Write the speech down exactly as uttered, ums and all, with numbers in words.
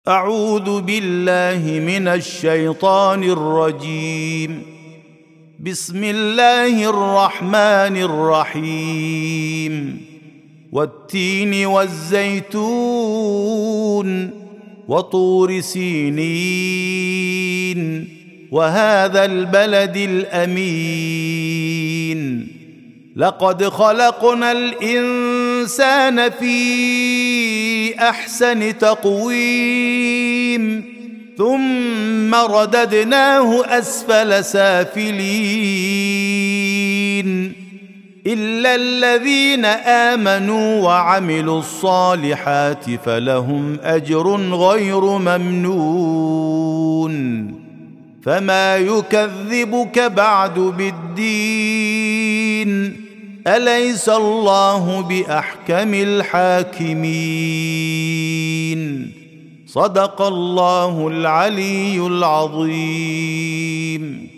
أعوذ بالله من الشيطان الرجيم. بسم الله الرحمن الرحيم. والتين والزيتون وطور سينين وهذا البلد الأمين. لقد خلقنا الإنسان في أحسن تقويم ثم رددناه أسفل سافلين إلا الذين آمنوا وعملوا الصالحات فلهم أجر غير ممنون. فما يكذبك بعد بالدين أليس الله بأحكم الحاكمين. صدق الله العلي العظيم.